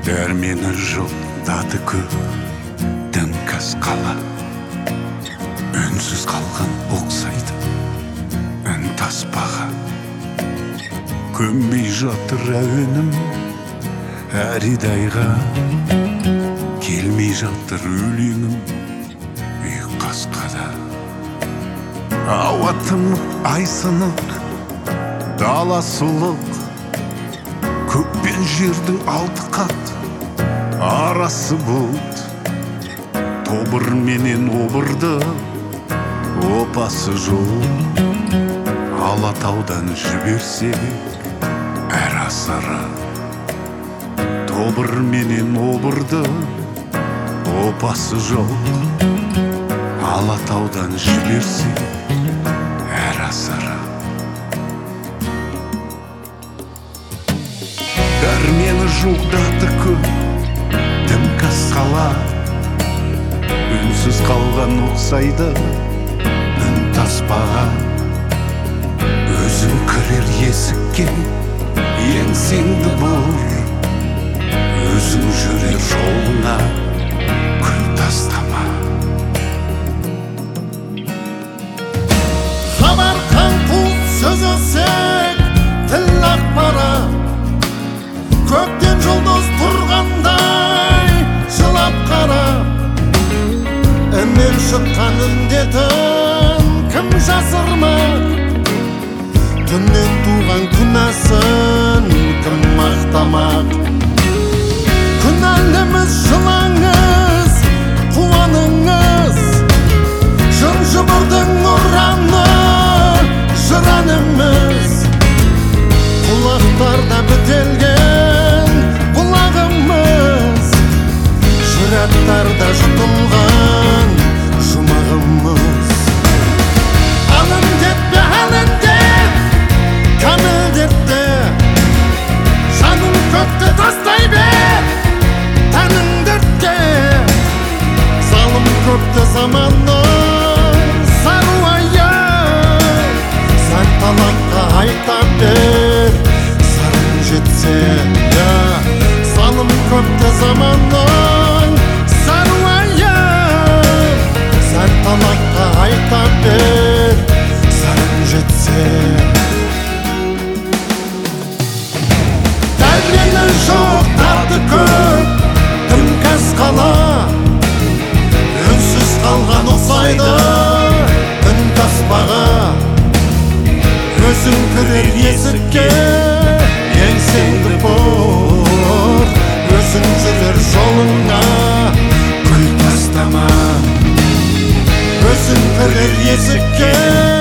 Дәрмені жолдады көп дімкәс қала, үнсіз қалған ұқсайды үн таспаға. Көнбей жатыр әуенім әридайға, келмей жатыр өлеңім үй қасқада. Ауа тымық, ай сынық, дала сұлық, көк пен жердің алты қат арасы бұлт. Тобыр менен обырды опасы жоқ, Алатаудан жіберсек әр асыры. Тобыр менен обырды опасы жоқ, Алатаудан жіберсек әр асыры. Дәрмені жоқтады көп дімкәс қала, үнсіз қалған ұқсайды үн таспаға. Өзің кірер есікке еңсеңді бұр, өзің жүрер жолыңа күл тастама. Хабар қаңқу сөз өсек тіл ақпара, көктен жұлдыз тұрғандай жылап қара. Іннен шыққан індетін кім жасырмақ, түннен туған күнәсін кім мақтамақ. Күнәліміз жылаңыз, қуаныңыз, жын-жыбырдың ұраны жыранымыз. Құлақтарда бітелген бұлағымыз, жыраттарда жұтылған жұмағымыз. Алын детпе, алын деп, кәміл депті, жаның көкті тастай бер, тәнің дертке. Залым көпті заманның саруайы, сән талаққа айта бер, сарың жетсе. Залым көпті заманның саруайы, сән талаққа айта бер, сарың жетсе. Дәрмені жоқтады көп дімкәс қала, үнсіз қалған ұқсайды үн таспаға. Өзің кірер есікке еңсеңді бұр, өзің жүрер жолыңа күл тастама. Өзің кірер есікке